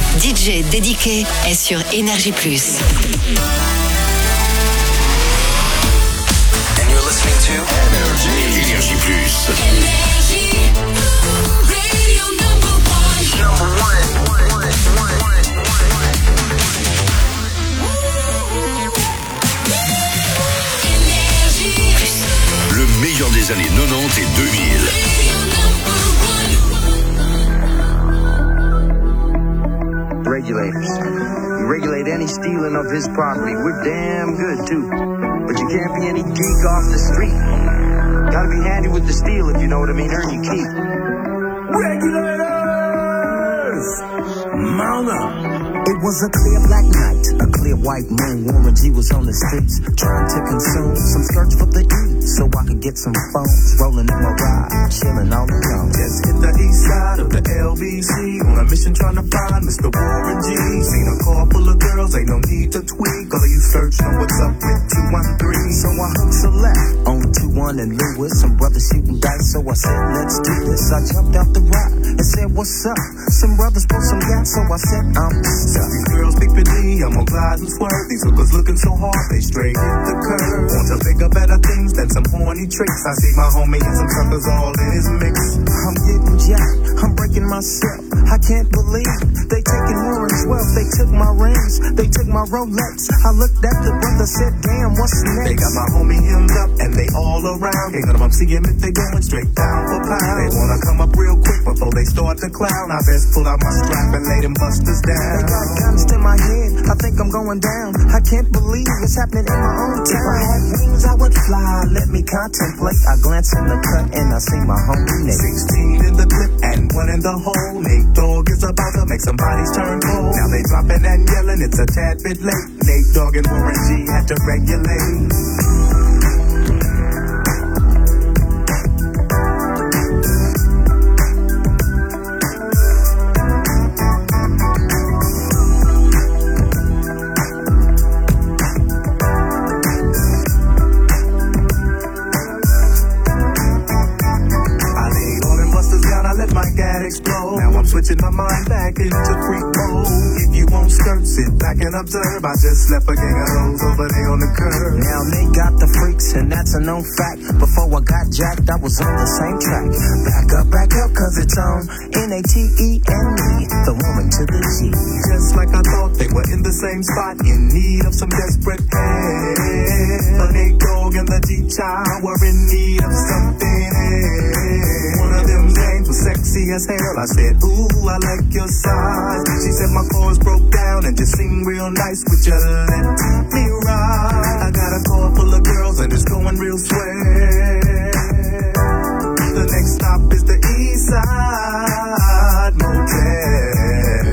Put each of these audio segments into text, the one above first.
DJ dédié est sur Énergie Plus. And you're listening to Énergie Plus. Radio number one. Le meilleur des années 90 et 2000. Regulators. You regulate any stealing of his property. We're damn good too. But you can't be any geek off the street. Gotta be handy with the steel if you know what I mean. Earn your keep. Regulators! Mount up. It was a clear black night, a clear white moon. Warren G was on the streets, trying to consume some skirts for the E, so I could get some phones. Rolling in my ride, chilling all alone. Just hit the east side of the LBC, on a mission trying to find Mr. Warren G. Seen a car full of girls, ain't no need to tweak. All of you search know what's up with 213. So I hooked a left on 21 and Lewis. Some brothers shooting dice, so I said, let's do this. I jumped out the ride and said, what's up? Some brothers pulled some gas, so I said, I'm stuck. These girls speak for me, I'm on glide and swerve. These hookers looking so hard, they straight hit the curve. Want to think of better things than some horny tricks. I see my homie and some suckers all in his mix. I'm getting jacked, I'm breaking myself. I can't believe they taking Warren's wealth. They took my rings, they took my Rolex. I looked at the brother, said, damn, what's next? They got my homie hemmed up and they all around. Ain't gonna see him if they going straight down for pound. They wanna come up real quick before they start to clown. I best pull out my strap and lay them busters down. They got guns to my head, I think I'm going down. I can't believe it's happening in my own town. If I had wings, I would fly, let me contemplate. I glance in the cut and I see my homie Nate. 16 in the clip and 1 in the hole. Nate Dogg is about to make some bodies turn cold. Now they dropping and yelling, it's a tad bit late. Nate Dogg and Warren G had to regulate. Switching my mind back into freak mode. If you won't skirt, sit back and observe. I just left a gang of hoes over there on the curb. Now they got the freaks and that's a known fact. Before I got jacked, I was on the same track. Back up, cause it's on N-A-T-E and me, the woman to the G. Just like I thought, they were in the same spot, in need of some desperate help. But Nate Dogg and the G-Child were in need of something else. One of them names was sexy as hell. I said, ooh, I like your size. She said my chords broke down and just seemed real nice. Would you let me ride? I got a car full of girls and it's going real swell. The next stop is the East Side Motel.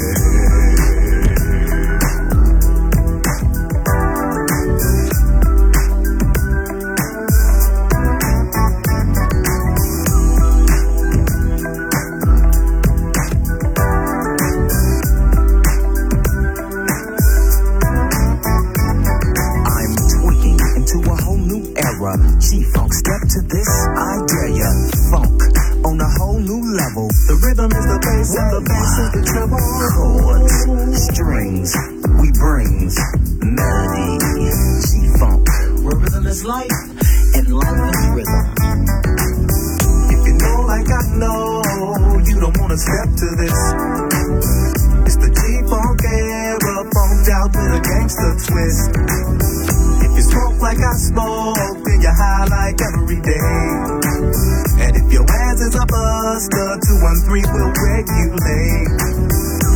G-Funk, step to this, I dare ya. Funk on a whole new level. The rhythm is the bass and the bass is the treble. Chords, strings, we brings melody. G-Funk, where rhythm is life and life is rhythm. If you know like I know, you don't wanna step to this. It's the G-Funk era, funked out with a gangster twist. If you smoke like I smoke, then you're high like every day. And if your ass is a buster, 213 will regulate.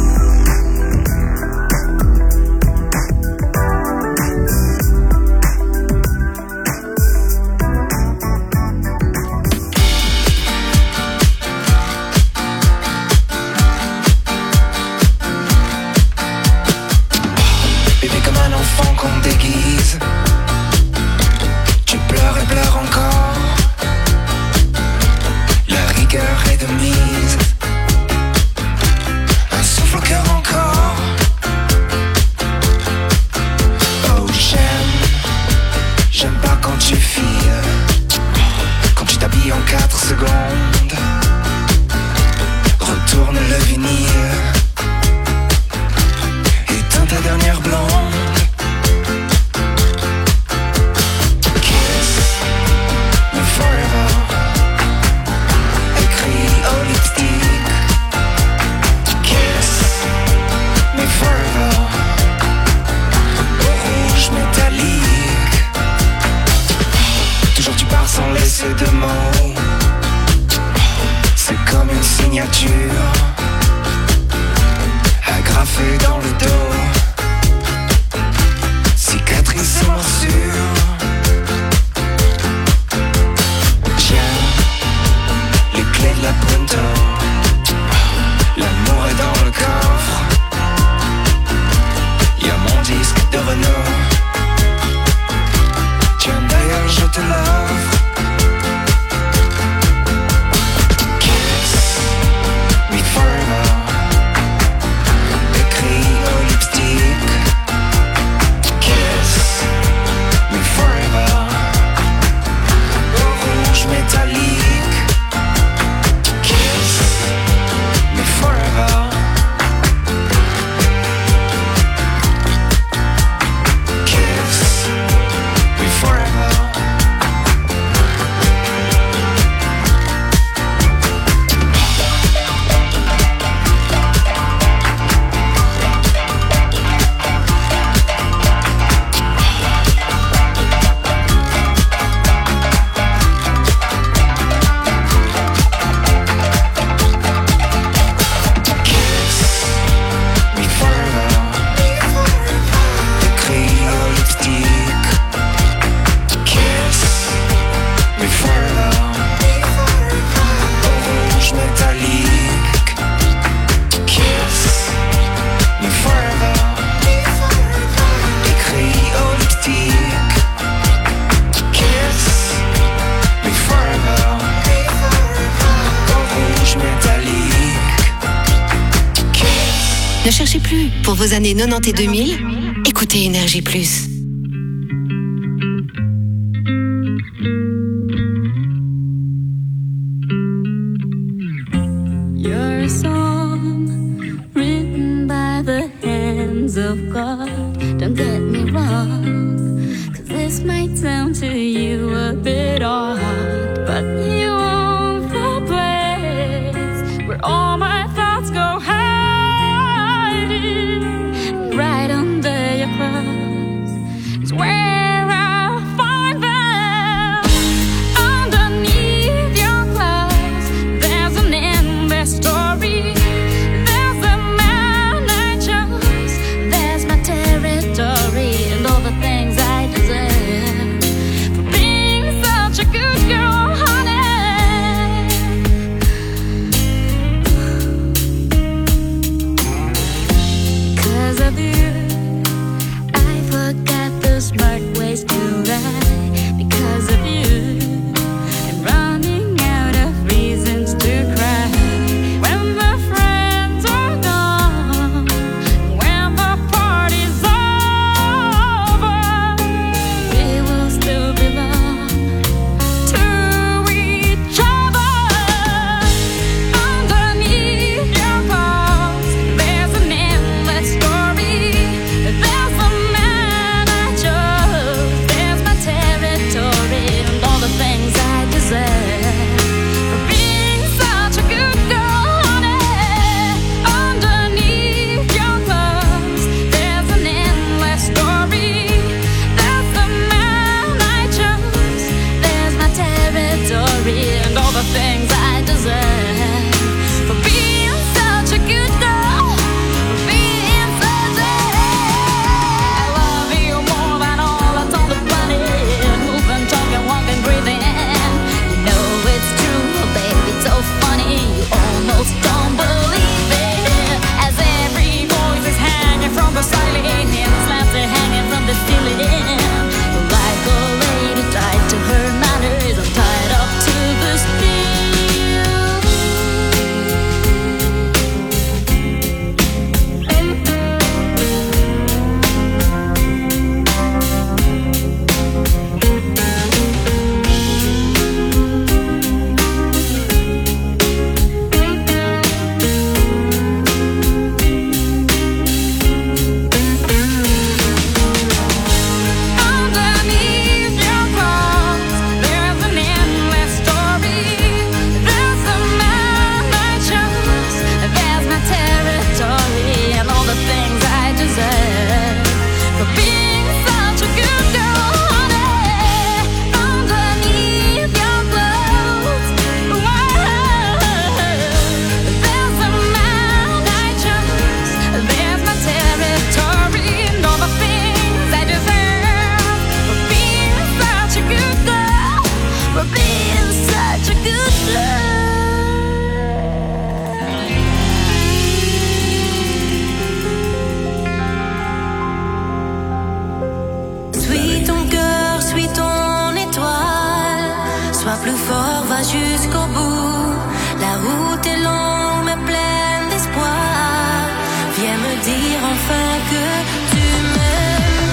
Bébé comme un enfant qu'on déguise. Tu pleures et pleures encore. La rigueur est de mise. Un souffle au cœur encore. Oh j'aime pas quand tu files. Quand tu t'habilles en 4 secondes. Retourne le vinyle. ta dernière blonde. Kiss me forever. Écrit au lipstick. Kiss me forever. Au rouge métallique. Toujours tu pars sans laisser de mots. C'est comme une signature agrafée dans le dos. Cicatrice et morsure. Tiens, les clés de la Punto. L'amour est dans le coffre. Y'a mon disque de Renault. Tiens d'ailleurs je te l'offre. Ne cherchez plus. Pour vos années 90 et 2000, écoutez Énergie Plus. You're a song written by the hands of God. Don't get me wrong, 'cause this might sound to you a bit odd, but you own the place where all my thoughts go high. Right under your cross is where I find them. Underneath your clothes, there's an endless story. There's the man I chose. There's my territory and all the things I deserve. For va jusqu'au bout. La route est longue mais pleine d'espoir. Viens me dire enfin que tu m'aimes.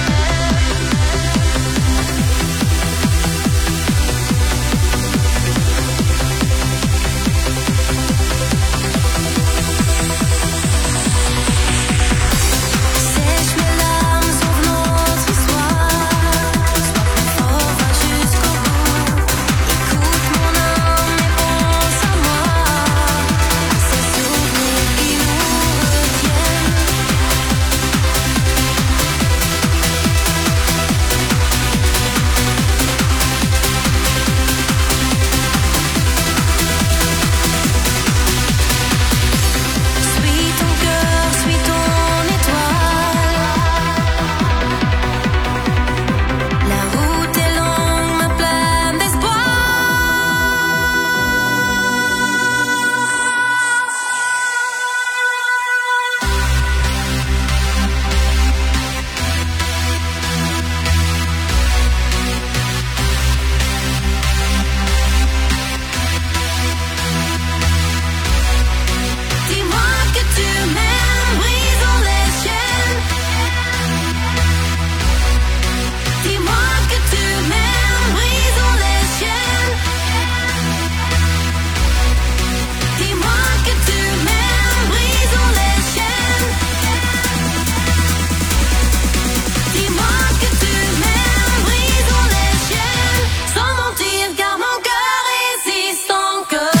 Sèche mes larmes, sauve notre histoire. Sois plus fort, va jusqu'au bout. Écoute mon âme et pense à moi. Ces souvenirs qui nous retiennent. Suis ton cœur, suis ton étoile. La route est longue mais pleine d'espoir. Dis-moi que tu m'aimes, brisons les chaînes. Dis-moi que tu m'aimes, brisons les chaînes. Dis-moi que tu m'aimes, brisons les chaînes. Dis-moi que tu m'aimes, brisons les chaînes. Sans mentir car mon cœur résiste encore.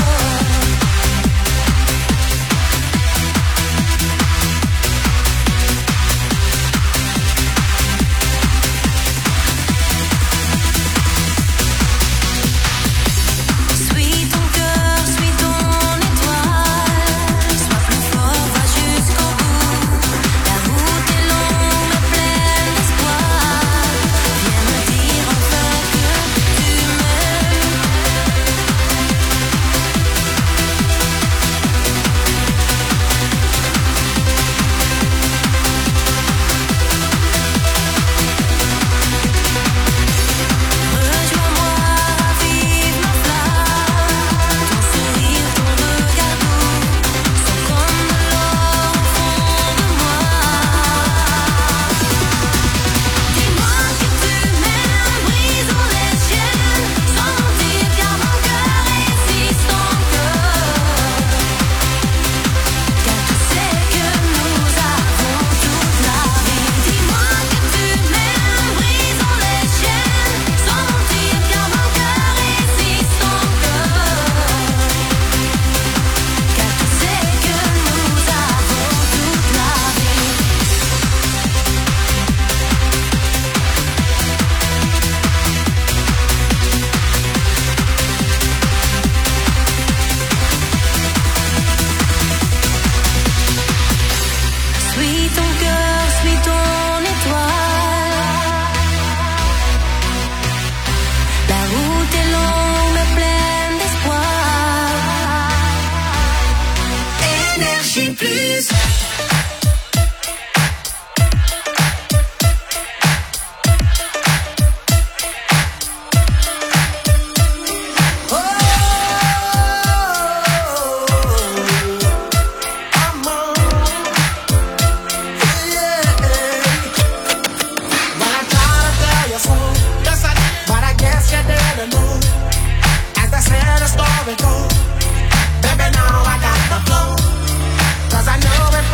Suis ton cœur, suis ton étoile. Sois plus fort, va jusqu'au bout. La route est longue mais pleine d'espoir. Viens me dire enfin que tu m'aimes. Rejoins-moi, ravive ma flamme. Ton sourire, ton regard doux sont comme de l'or au fond de moi. Dis-moi que tu m'aimes, brisons les chaînes. Sans mentir car mon cœur résiste encore. Car tu sais que nous avons toute la vie. Dis-moi que tu m'aimes, brisons les chaînes. Sans mentir car mon cœur résiste encore. Car tu sais que nous avons toute la vie. Suis ton cœur, suis ton étoile. La route est longue mais pleine d'espoir. Énergie plus. Baby, now I got the flow. 'Cause I know if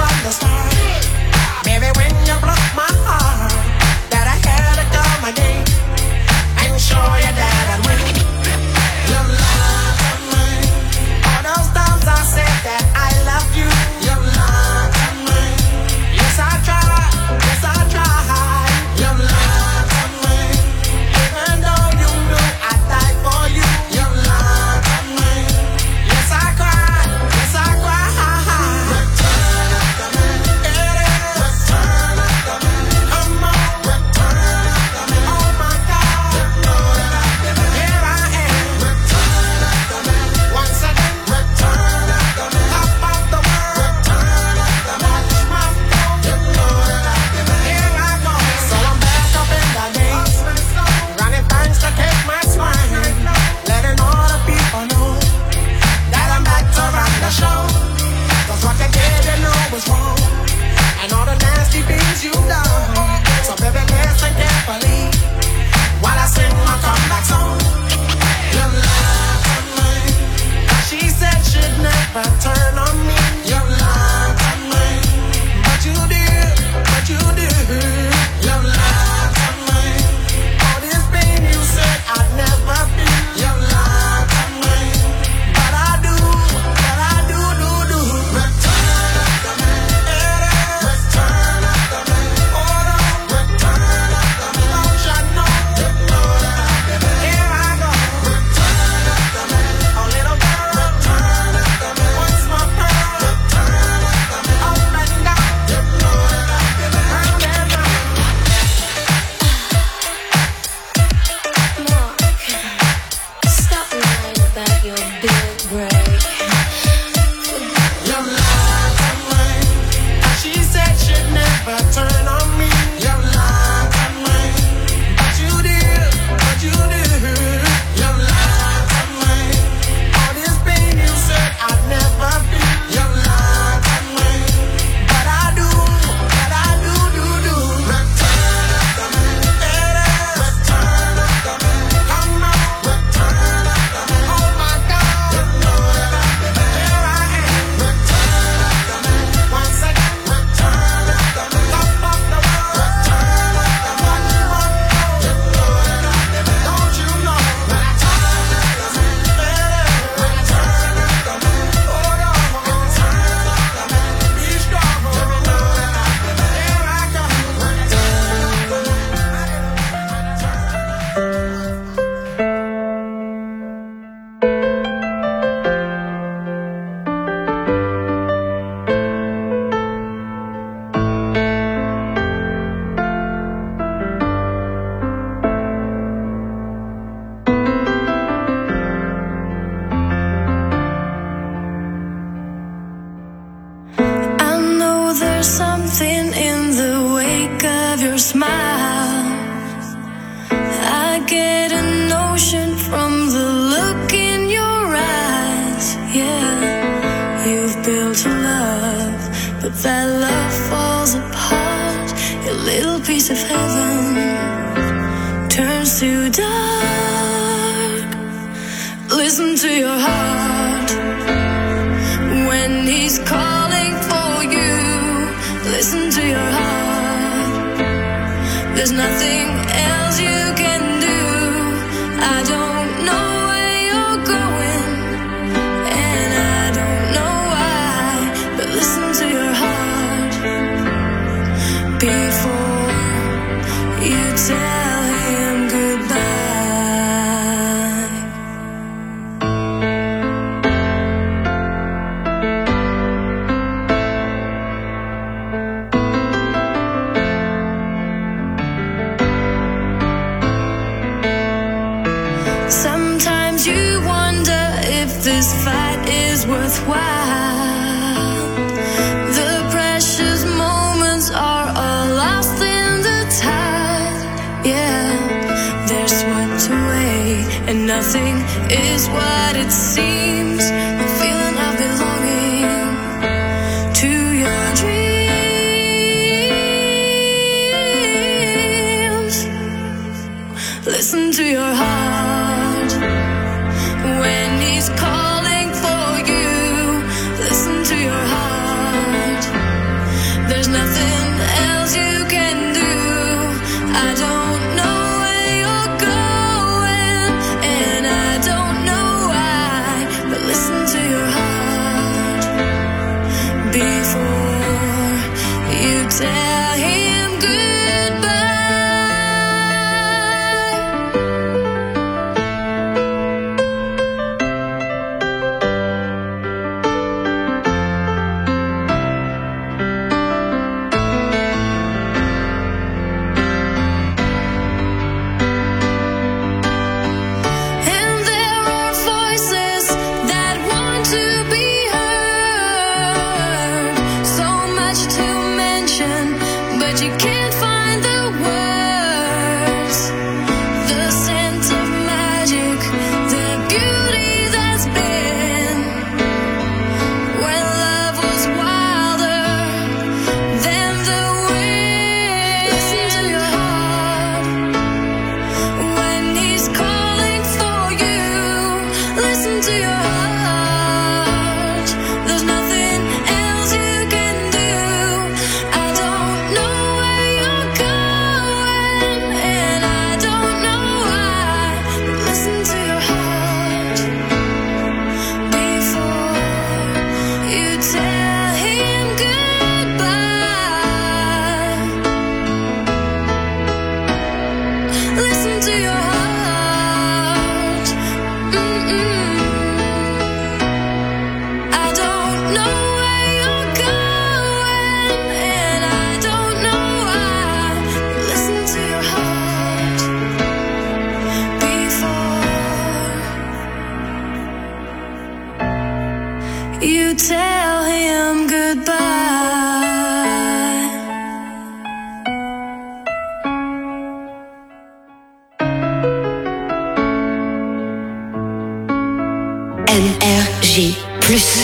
never turn on me. You lied to me, but you did, You lied to me. All this pain you said I'd never feel. You lied to me, but I do. Return to me, return to me. Hold on, return to me. Don't you know? Here I go. Return to me, oh little girl. Return to me, once more girl. Return to me, up and down. Round and round. Mark, stop lying about your big break. You lied to me. She said she'd never turn on me. You lied to me, but you did. You lied to me. All this pain you said I'd never feel. You lied to me, but I do. Return to me, return to me. Come on, return to me. Oh my God, here I am. Return to me, once again. Return to me, top of the world. Return to me, one more don't you know? Return to me, return to me. Hold on, return to me. Be strong, here I come. I know there's something in the wake of your smile. I get a notion from the look in your eyes. Yeah, you've built a love, but that love falls apart. Your little piece of heaven turns to dark. Listen to your heart when he's calling for you. Listen to your heart. There's nothing else you can do. I don't know where you're going, and I don't know why, but listen to your heart before you tell him goodbye. Sometimes you wonder if this fight is worthwhile. The precious moments are all lost in the tide. Yeah, they're swept away, and nothing is what it seems. The feeling of belonging to your dreams. Listen to your heart when he's calling for you. Listen to your heart. There's nothing else you can do. I don't know where you're going, and I don't know why, but listen to your heart before you tell him goodbye. You tell him goodbye. NRJ Plus.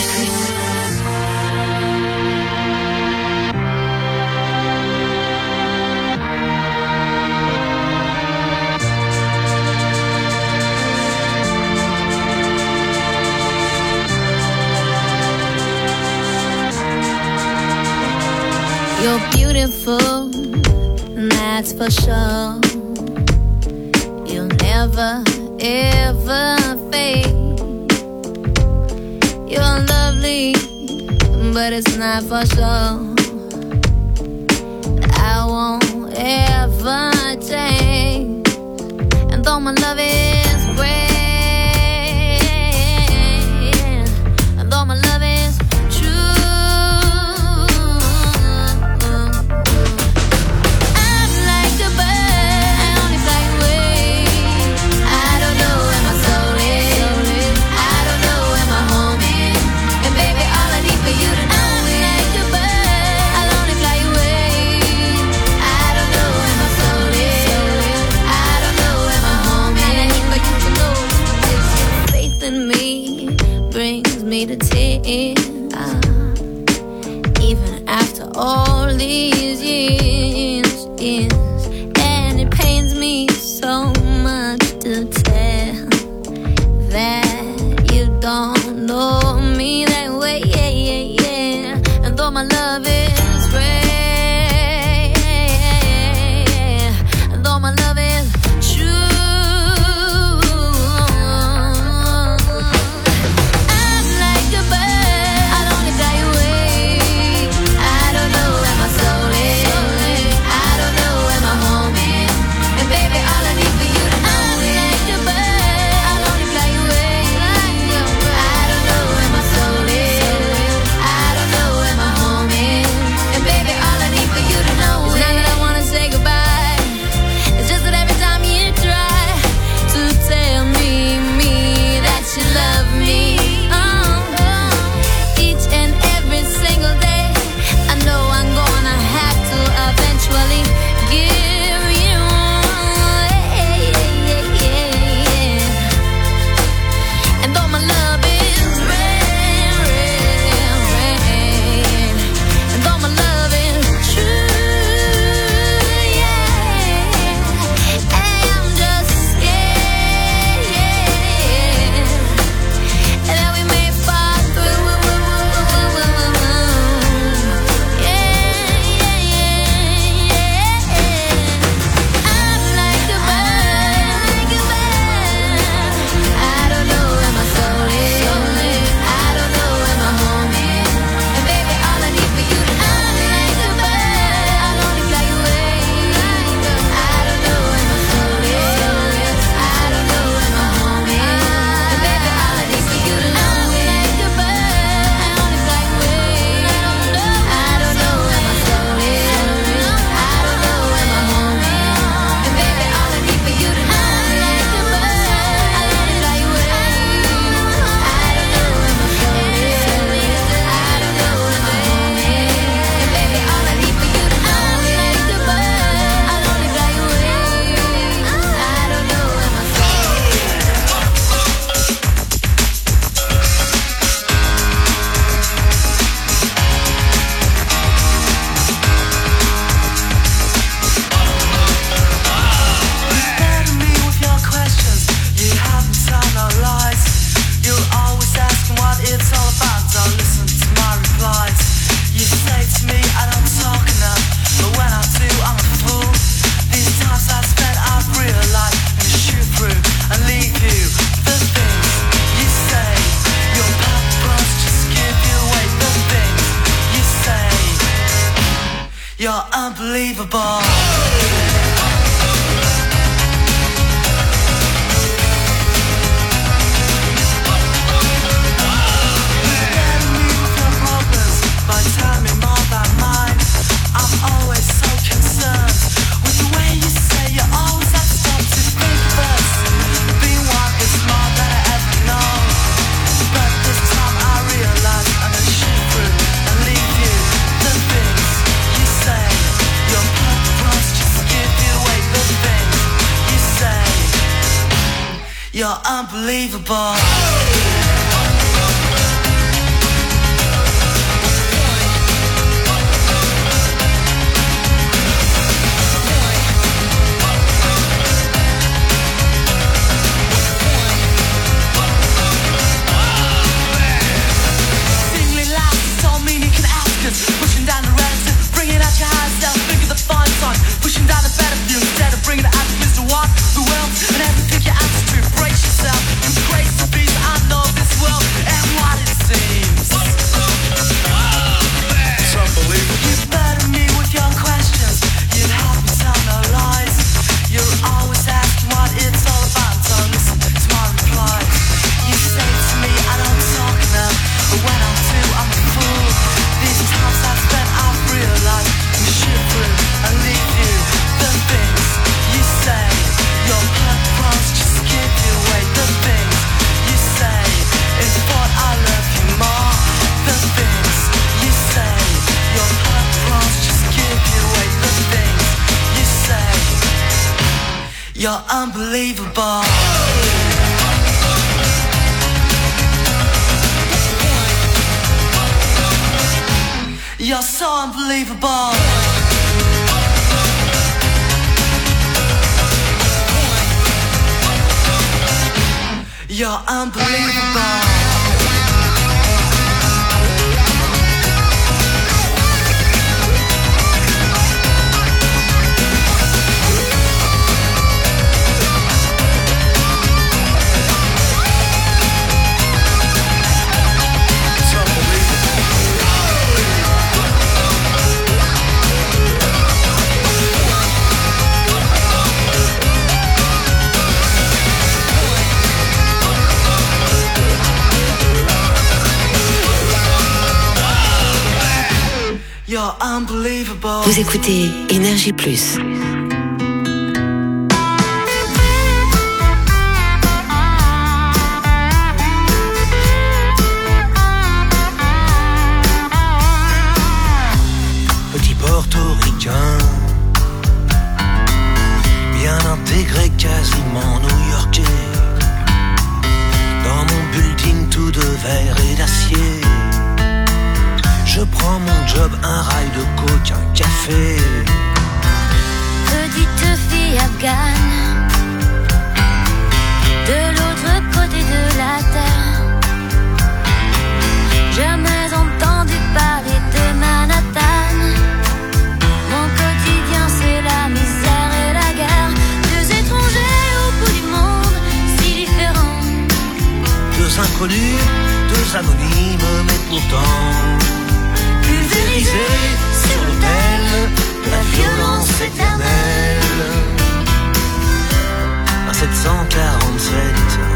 You're beautiful, that's for sure. You'll never, ever fade. You're lovely, but it's not for sure. I won't ever change. And though my love is great, and though my love is to tears, even after all these years, and it pains me so much to tell that you don't know me that way, and though my love is rare, and though my love is true, You're unbelievable. Realize You're unbelievable. Pushing down the relative, bring it out your higher self. Think of the fine side, pushing down the better view instead of bringing it out to what the world and everything you have to brace yourself. You crazy beast, I know this world and what it seems. It's unbelievable. You burden me with your questions. You help me tell no lies. You're always asking what it's all about. So listen to my replies. You say to me I don't talk enough, but when I do I'm a fool. These times I've spent, I've realized you shoot through and leave you. The things you say, your blood runs, just give you away. The things you say is what I love you more. The things you say, your blood runs, just give you away. The things you say, you're unbelievable. You're so unbelievable. You're unbelievable. You're unbelievable. Vous écoutez Énergie Plus. Petit portoricain, bien intégré, quasiment new-yorkais. Dans mon building tout de verre et d'acier, je prends mon job, un rail de coke, un café. Petite fille afghane, de l'autre côté de la terre. Jamais entendu parler de Manhattan. Mon quotidien c'est la misère et la guerre. Deux étrangers au bout du monde, si différents. Deux inconnus, deux anonymes, mais pourtant pulvérisés sur l'autel de la violence éternelle. À 747,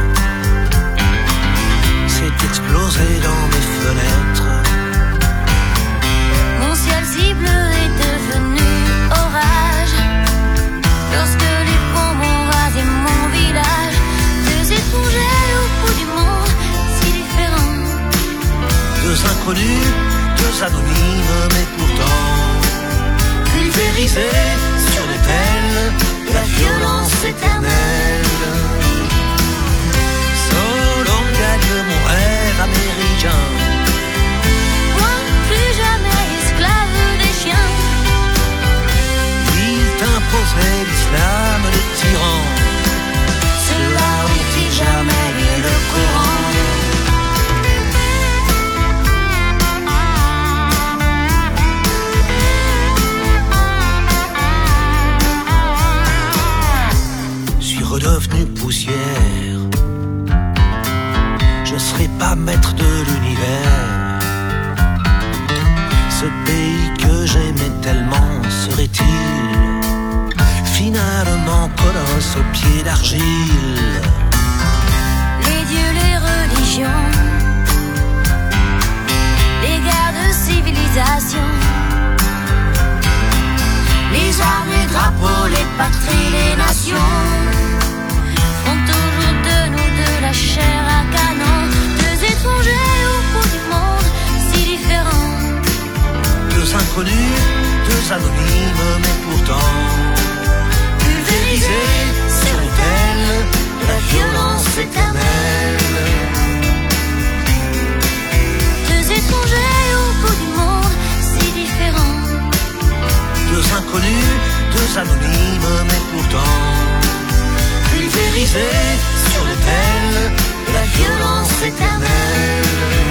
c'est explosé dans mes fenêtres. Mon ciel si bleu est devenu orage lorsque les bombes ont rasé mon village. Deux étrangers au bout du monde, si différents. Deux inconnus, deux anonymes, mais pourtant pulvérisés sur l'autel de la violence éternelle. Solon gagne mon rêve américain. Moi, plus jamais esclave des chiens. Il t'imposerait l'islam de tyran. Cela n'est jamais lu le Coran. Redevenu poussière, je serai pas maître de l'univers. Ce pays que j'aimais tellement serait-il finalement colosse aux pieds d'argile? Les dieux, les religions, les guerres de civilisation, les armes, les drapeaux, les patries, les nations font toujours de nous de la chair à canon. Deux étrangers au bout du monde, si différents. Deux inconnus, deux anonymes, mais pourtant pulvérisés sur l'autel de la violence anonyme, mais pourtant pulvérisé sur l'autel de la violence éternelle.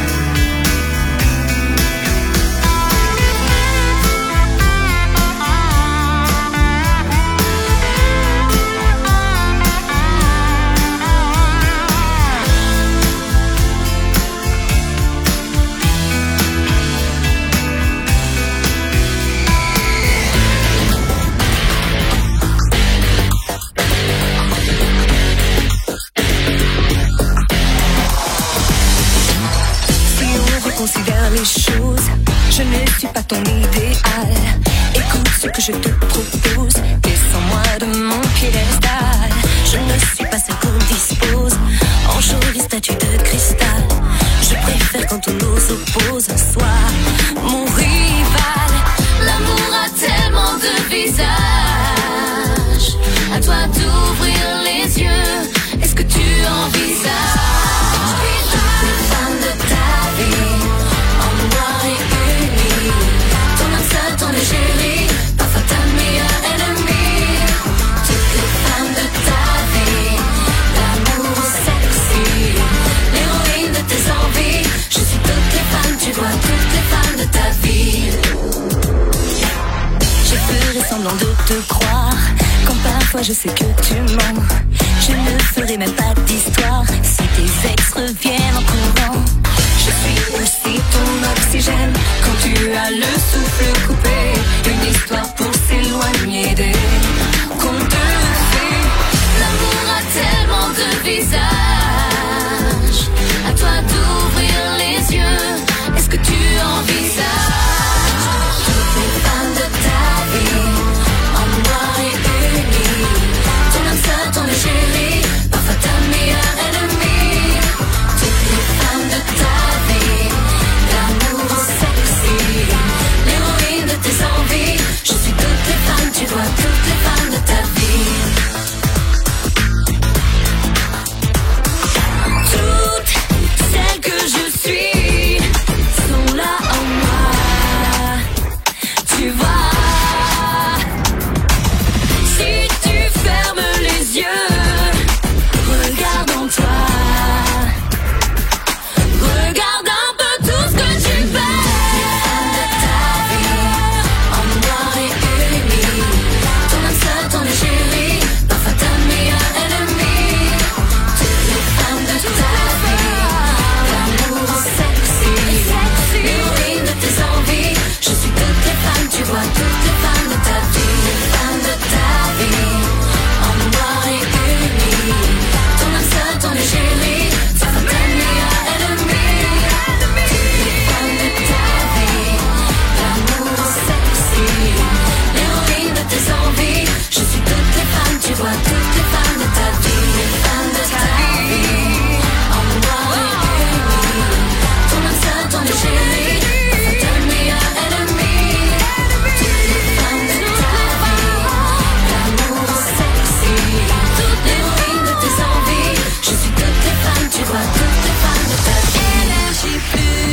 Considère les choses, je ne suis pas ton idéal. Écoute ce que je te propose, descends-moi de mon piédestal. Je ne suis pas celle qu'on dispose en jolie statue de cristal. Je préfère quand on nous oppose, soit mon rival. L'amour a tellement de visages, à toi d'ouvrir les yeux. Est-ce que tu envisages toutes les femmes de ta vie en noir et uni? Ton âme seule, ton égérie, parfois ta meilleure ennemie. Toutes les femmes de ta vie, l'amour sexy, l'héroïne de tes envies. Je suis toutes les femmes, tu vois, toutes les femmes de ta vie. Je ferai semblant de te croire quand parfois je sais que tu mens. Je ne ferai même pas d'histoire si tes ex reviennent en courant. Je suis aussi ton oxygène quand tu as le souffle coupé. Une histoire pour s'éloigner des contes de fées. L'amour a tellement de visages, à toi d'ouvrir les yeux. Est-ce que tu envisages toutes les femmes de ta vie en noir et uni? Ton âme seule, ton égérie, parfois ta meilleure ennemie. Toutes les femmes de ta vie, l'amour sexy, l'héroïne de tes envies. Je suis toutes les femmes, tu vois, toutes les femmes de ta vie. Toutes celles que je suis sont là en moi, tu vois. Si tu fermes les yeux, regarde en toi, regarde un peu tout ce que tu fais. Les femmes de ta vie en noir et uni, ton âme seule, ton égérie, parfois ta meilleure ennemie. Toutes les femmes de ta vie, l'amour sexy, l'héroïne de tes envies. Je suis toutes les femmes, tu vois, toutes les femmes de ta vie. Les femmes de ta vie en noir et uni, ton âme seule, ton égérie, parfois ta meilleure ennemie. Toutes les femmes de ta vie, l'amour sexy, l'héroïne de tes envies. Je suis toutes les femmes, tu vois, toutes les femmes de ta vie. Les femmes de ta vie en noir et uni, ton âme seule, ton égérie, parfois ta meilleure ennemie. Toutes les femmes de ta vie, l'amour sexy, toute l'héroïne de tes envies. Je suis toutes les femmes, tu vois, toutes les femmes de ta vie. Énergie plus.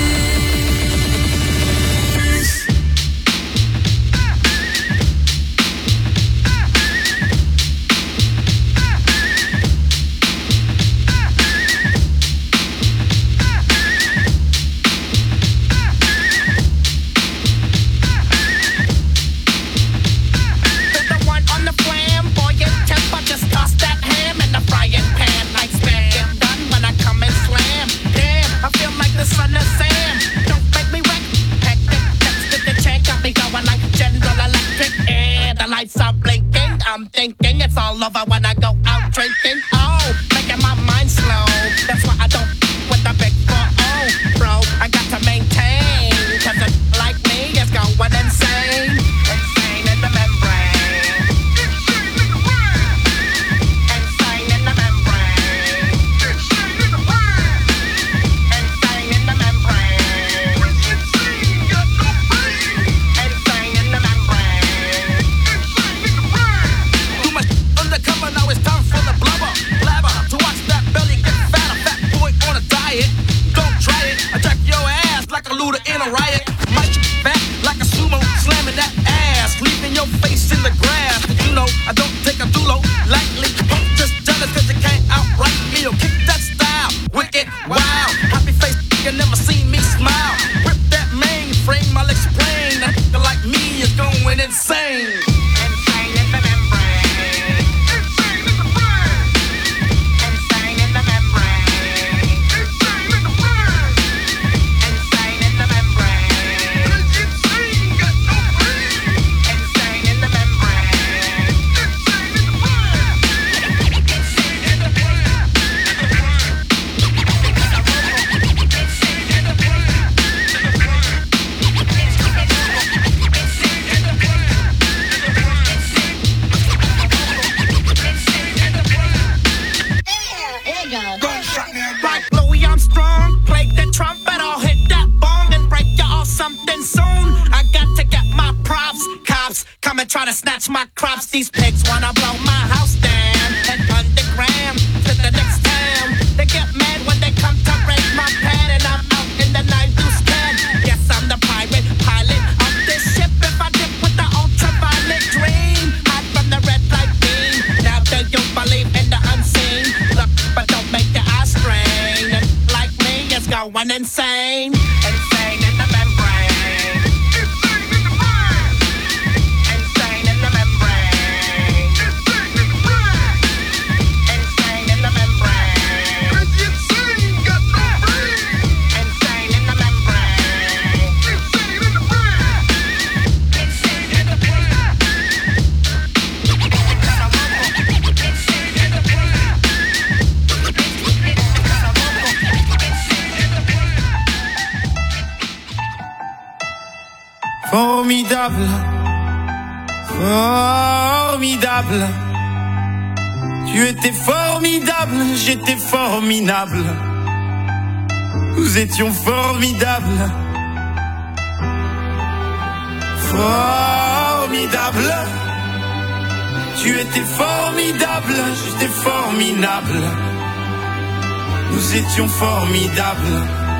The one on the flamboyant temper, just toss that ham in the frying pan like spam. Get done when I come and slam. Damn, I feel like the son of Sam. Don't make me wreck. Hectic, text to the check, got me going like General Electric. And the lights are blinking. I'm thinking it's all over when I go out drinking. Oh, making my mind slow. That's why I don't with the big 4-0, bro. I got to maintain, 'cause a like me is going insane. Insane in the membrane. Insane in the membrane. Insane in the membrane. Insane in the membrane. Too much undercover, now it's time for the blubber. Blabber, to watch that belly get fat. A fat boy on a diet. Don't try it. I jack your ass like a looter in a riot. Might you back like a sumo, slamming that ass, leaving your face in the grass. Did you lightly. I'm just jealous cause you can't outright me or kick that style. Wicked, wow. Happy face, you never seen me smile. Rip that mainframe, I'll explain. A nigga like me is going insane. Insane in the membrane. Insane in the brain. Insane in the membrane. Insane in the brain. Insane in the membrane. Insane, got no brain. Insane in the membrane. Insane in the brain. Insane in the brain. Like Louis Armstrong, play the trumpet, I'll hit that bong and break you off something soon. I got to get my props, cops come and try to snatch my crops. These pigs wanna blow my house down and underground to the next town. They get mad when they come to raid my pad and I'm out in the night loose can. Yes, I'm the pirate pilot of this ship. If I dip with the ultraviolet dream, hide from the red light beam. Now do you believe in the unseen? Look, but don't make your eyes strain. And like me, it's going insane. Insane in the membrane. Insane in the brain. Insane in the membrane. Insane in the brain. Insane in the membrane. Insane, got no brain. Insane in the membrane. Insane in the brain. Insane in the brain. Formidable, formidable. Tu étais formidable, j'étais formidable. Nous étions formidables. Formidable. Tu étais formidable, j'étais formidable. Nous étions formidables.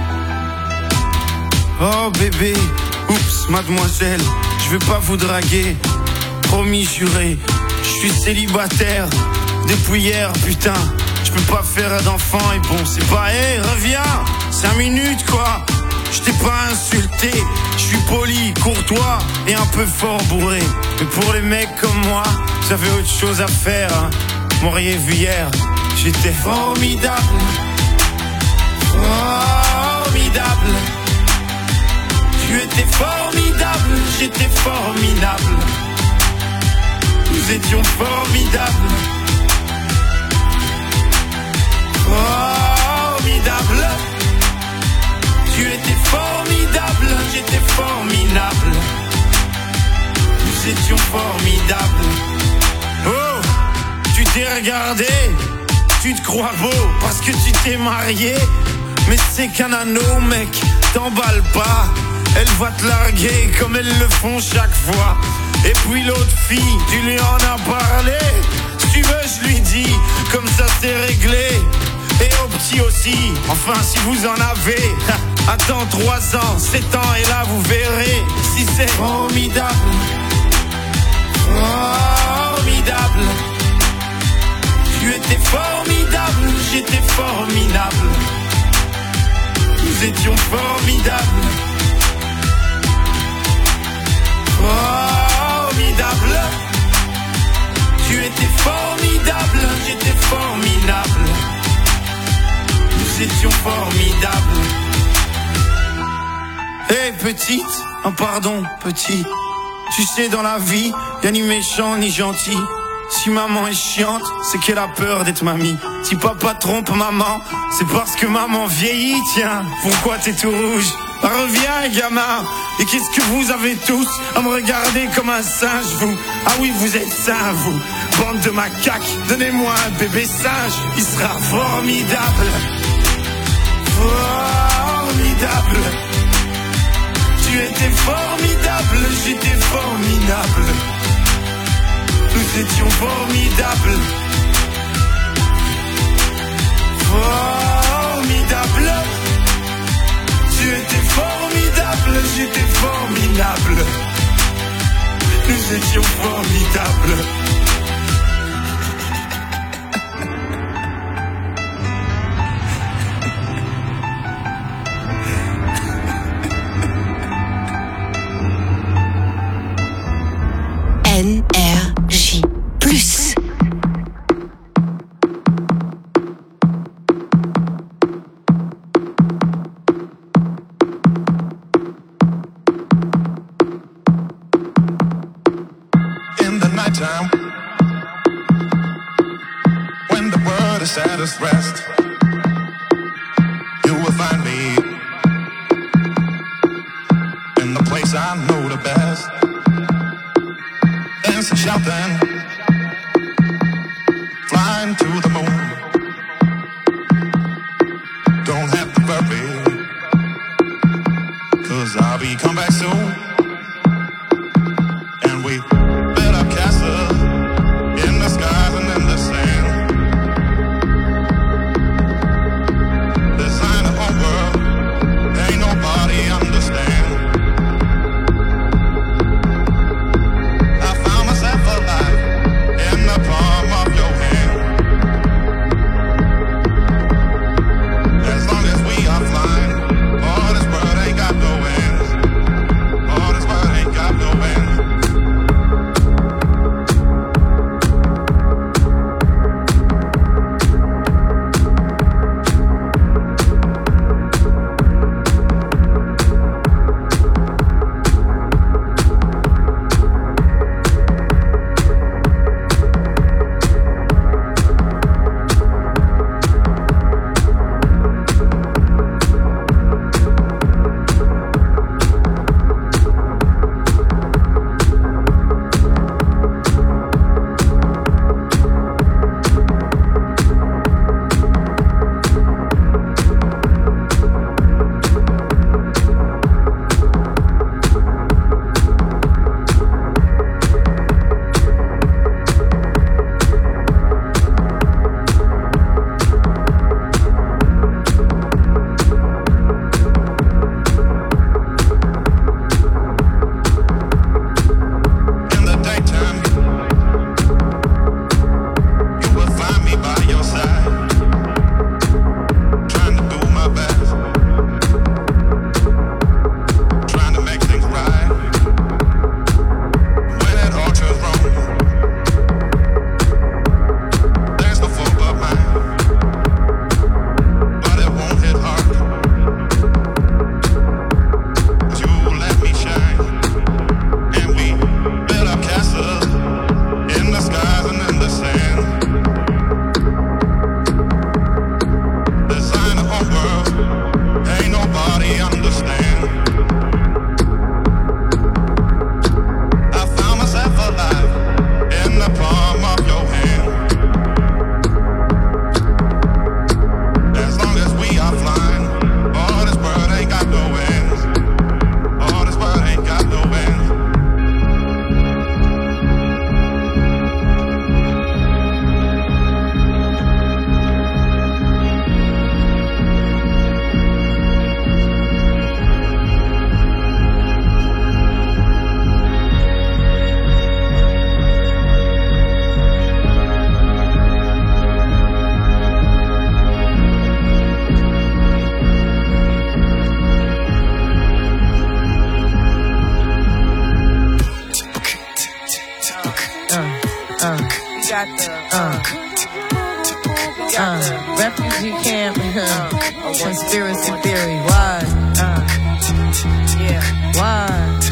Oh bébé, oups mademoiselle, je veux pas vous draguer. Promis juré, je suis célibataire depuis hier, putain. Je peux pas faire d'enfant et bon c'est pas, hey reviens, 5 minutes quoi. Je t'ai pas insulté, je suis poli, courtois et un peu fort bourré. Mais pour les mecs comme moi, j'avais autre chose à faire hein. M'auriez vu hier, j'étais formidable. Formidable. Tu étais formidable, j'étais formidable. Nous étions formidables. Formidable. Tu étais formidable, j'étais formidable. Nous étions formidables. Oh, tu t'es regardé, tu te crois beau parce que tu t'es marié. Mais c'est qu'un anneau, mec, t'emballe pas. Elle va te larguer comme elles le font chaque fois. Et puis l'autre fille, tu lui en as parlé. Si tu veux, je lui dis, comme ça c'est réglé. Et au petit aussi, enfin si vous en avez. Attends 3 ans, 7 ans et là vous verrez si c'est formidable. Formidable. Tu étais formidable, j'étais formidable. Nous étions formidables. Formidable. Tu étais formidable, j'étais formidable. Nous étions formidables. Hey petite, oh pardon petit. Tu sais dans la vie, y'a ni méchant ni gentil. Si maman est chiante, c'est qu'elle a peur d'être mamie. Si papa trompe maman, c'est parce que maman vieillit. Tiens, pourquoi t'es tout rouge? Reviens gamin. Et qu'est-ce que vous avez tous à me regarder comme un singe vous? Ah oui vous êtes sains vous, bande de macaques. Donnez-moi un bébé singe, il sera formidable. Formidable. Tu étais formidable, j'étais formidable. Nous étions formidables. Formidable. Tu étais formidable, j'étais formidable. Nous étions formidables. let us rest. You will find me in the place I know the best. Dancing, shouting, flying to the moon. Don't have to worry, 'cause I'll be come back soon. And we built our castle in the skies and in the sand. Design a whole world, ain't nobody understand. I found myself alive in the palm of your hand. As long as we are flying, all this world ain't got no end. All this world ain't got no end. Refugee camp, conspiracy theory, why? Why?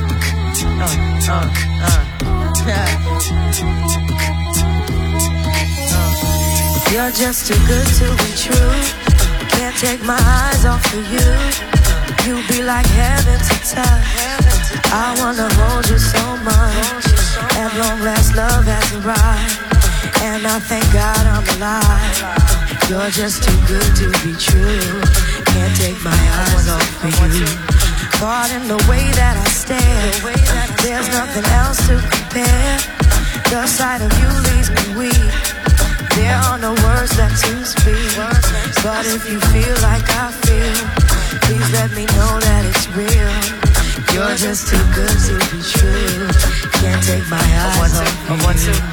You're just too good to be true. Can't take my eyes off of you. You be like heaven to touch. I wanna hold you so much. At long last, love has arrived, and I thank God I'm alive. You're just too good to be true. Can't take my eyes off of you. Caught in the way that I stare. There's nothing else to compare. The sight of you leaves me weak. There are no words left to speak. But if you feel like I feel, please let me know that it's real. You're just too good to be true. Can't take my eyes off you.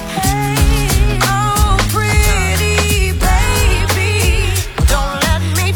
Don't let me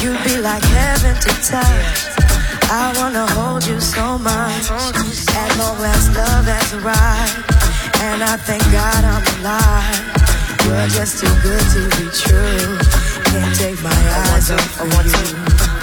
You'd be like heaven to touch. I wanna hold you so much. As long as love has arrived, and I thank God I'm alive. You're just too good to be true. Can't take my eyes off of you.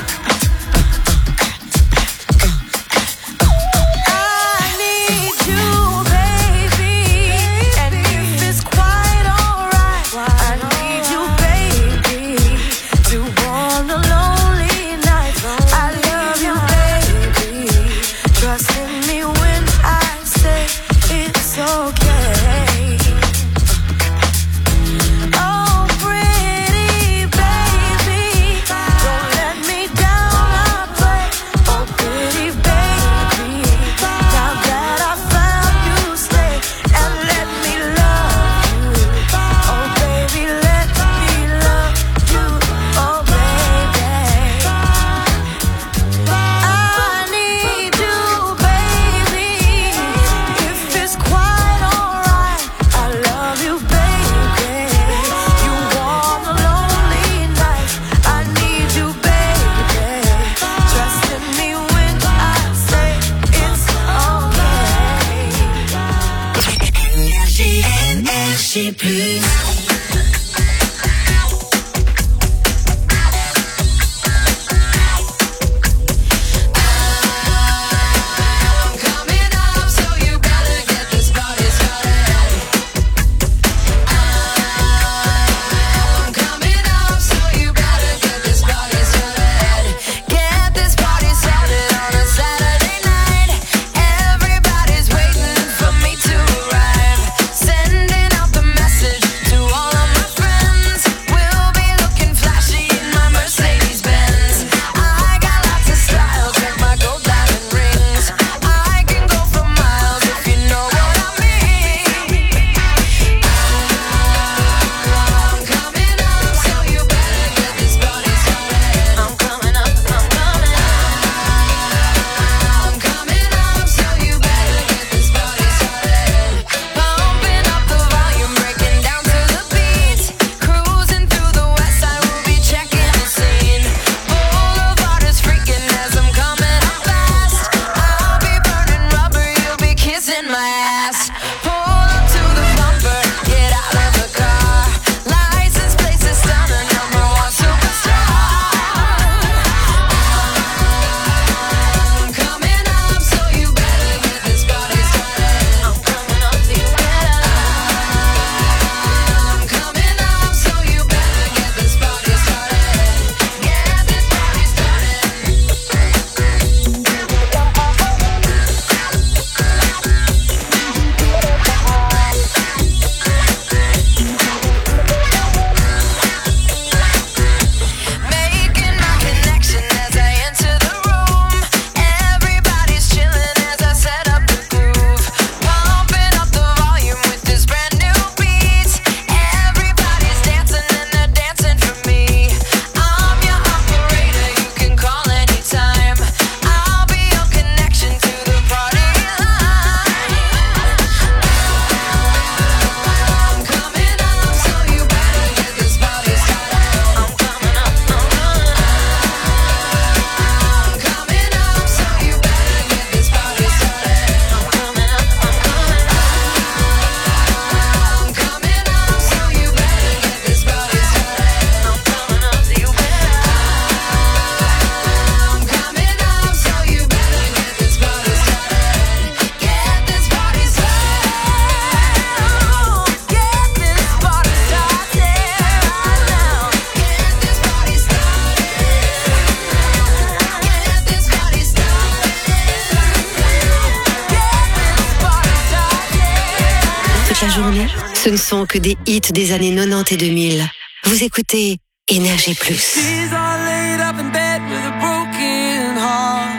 Ce ne sont que des hits des années 90 et 2000. Vous écoutez Énergie Plus. She's all laid up in bed with a broken heart,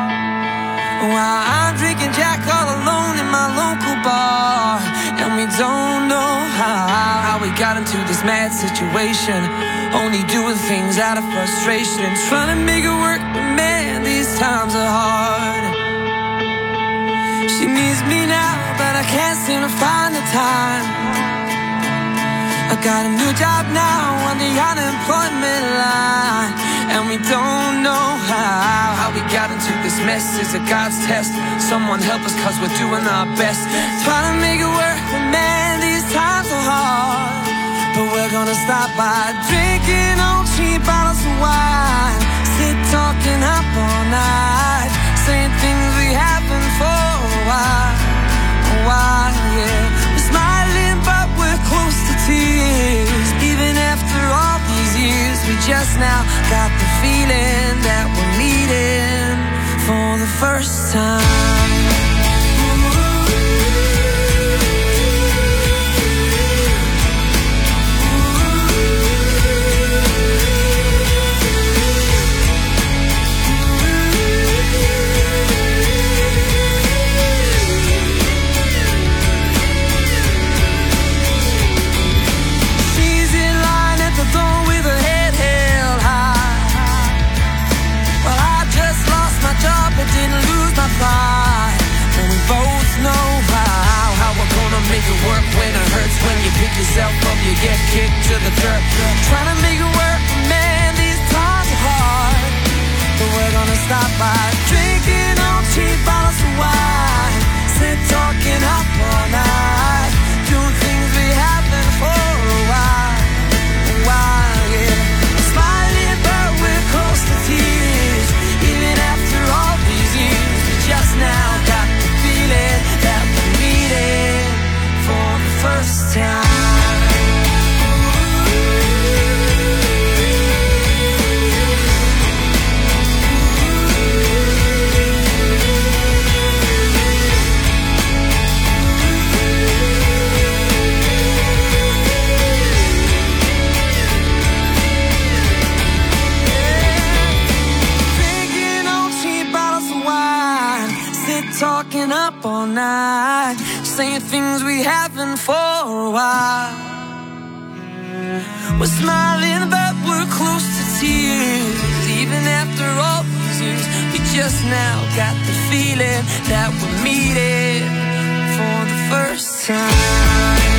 while I'm drinking Jack all alone in my local bar. And we don't know how we got into this mad situation, only doing things out of frustration, trying to make it work, but man, these times are hard. She needs me now, but I can't seem to find the time. I got a new job now on the unemployment line, and we mess is a God's test. Someone help us cause we're doing our best. Try to make it work, but man, these times are hard. But we're gonna stop by drinking on cheap bottles of wine. Sit talking up all night, saying things we haven't for a while, yeah. We're smiling but we're close to tears. Even after all these years, we just now got the feeling that we're meeting for the first time. Didn't lose my pride, and we both know how we're gonna make it work when it hurts. When you pick yourself up, you get kicked to the dirt. Trying to make it work, man, these times are hard. But we're gonna stop by drinking on cheap bottles of wine. Sit talking up all night, doing things we haven't for a while, yeah. Smiling but we're close to tears. Even after all these years, we just now got the feeling that we're meeting for the first time. Talking up all night, saying things we haven't for a while. We're smiling but we're close to tears. Even after all these years, we just now got the feeling that we're meeting for the first time.